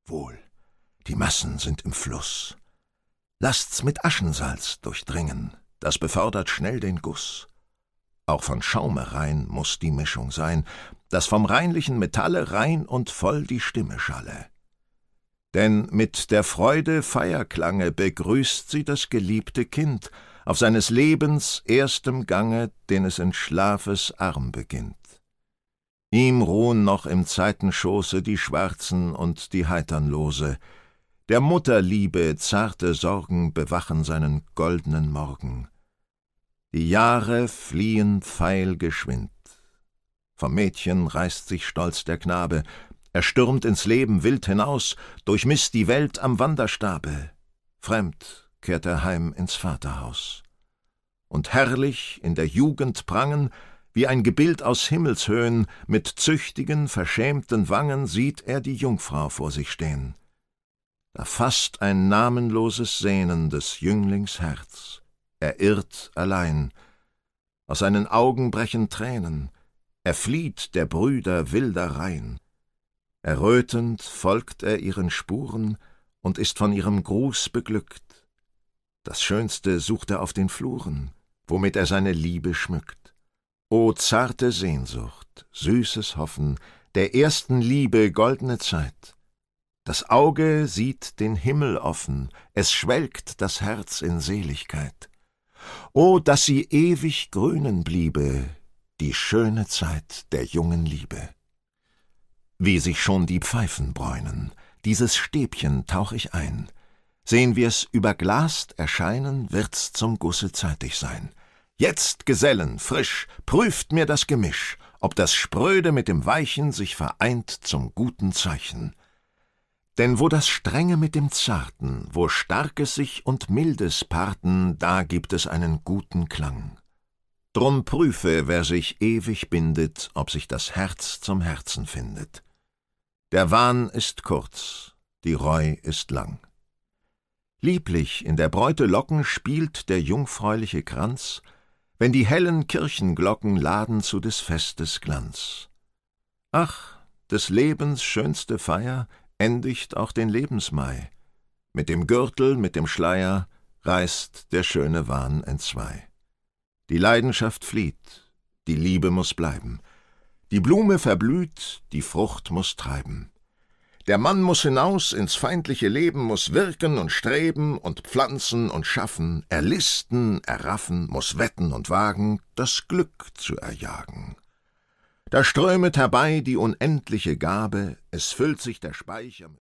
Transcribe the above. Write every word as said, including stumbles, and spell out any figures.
Wohl, die Massen sind im Fluss. Lasst's mit Aschensalz durchdringen, das befördert schnell den Guss. Auch von Schaume rein muß die Mischung sein, dass vom reinlichen Metalle rein und voll die Stimme schalle. Denn mit der Freude Feierklange begrüßt sie das geliebte Kind auf seines Lebens erstem Gange, den es in Schlafes Arm beginnt. Ihm ruhen noch im Zeitenschoße die Schwarzen und die heitern Lose. Der Mutterliebe zarte Sorgen bewachen seinen goldenen Morgen. Die Jahre fliehen pfeilgeschwind. Vom Mädchen reißt sich stolz der Knabe, er stürmt ins Leben wild hinaus, durchmisst die Welt am Wanderstabe. Fremd kehrt er heim ins Vaterhaus. Und herrlich in der Jugend prangen, wie ein Gebild aus Himmelshöhen, mit züchtigen, verschämten Wangen sieht er die Jungfrau vor sich stehen. Da fasst ein namenloses Sehnen des Jünglings Herz. Er irrt allein. Aus seinen Augen brechen Tränen. Er flieht der Brüder wilder Reihn. Errötend folgt er ihren Spuren und ist von ihrem Gruß beglückt. Das Schönste sucht er auf den Fluren, womit er seine Liebe schmückt. O zarte Sehnsucht, süßes Hoffen, der ersten Liebe goldne Zeit. Das Auge sieht den Himmel offen, es schwelgt das Herz in Seligkeit. O, dass sie ewig grünen bliebe, die schöne Zeit der jungen Liebe. Wie sich schon die Pfeifen bräunen, dieses Stäbchen tauch ich ein. Sehen wir's überglast erscheinen, wird's zum Gusse zeitig sein. Jetzt, Gesellen, frisch, prüft mir das Gemisch, ob das Spröde mit dem Weichen sich vereint zum guten Zeichen. Denn wo das Strenge mit dem Zarten, wo Starkes sich und Mildes paarten, da gibt es einen guten Klang. Drum prüfe, wer sich ewig bindet, ob sich das Herz zum Herzen findet. Der Wahn ist kurz, die Reu ist lang. Lieblich in der Bräute Locken spielt der jungfräuliche Kranz, wenn die hellen Kirchenglocken laden zu des Festes Glanz. Ach, des Lebens schönste Feier endigt auch den Lebensmai. Mit dem Gürtel, mit dem Schleier reißt der schöne Wahn entzwei. Die Leidenschaft flieht, die Liebe muß bleiben. Die Blume verblüht, die Frucht muß treiben. Der Mann muß hinaus ins feindliche Leben, muß wirken und streben und pflanzen und schaffen, erlisten, erraffen, muß wetten und wagen, das Glück zu erjagen. Da strömet herbei die unendliche Gabe, es füllt sich der Speicher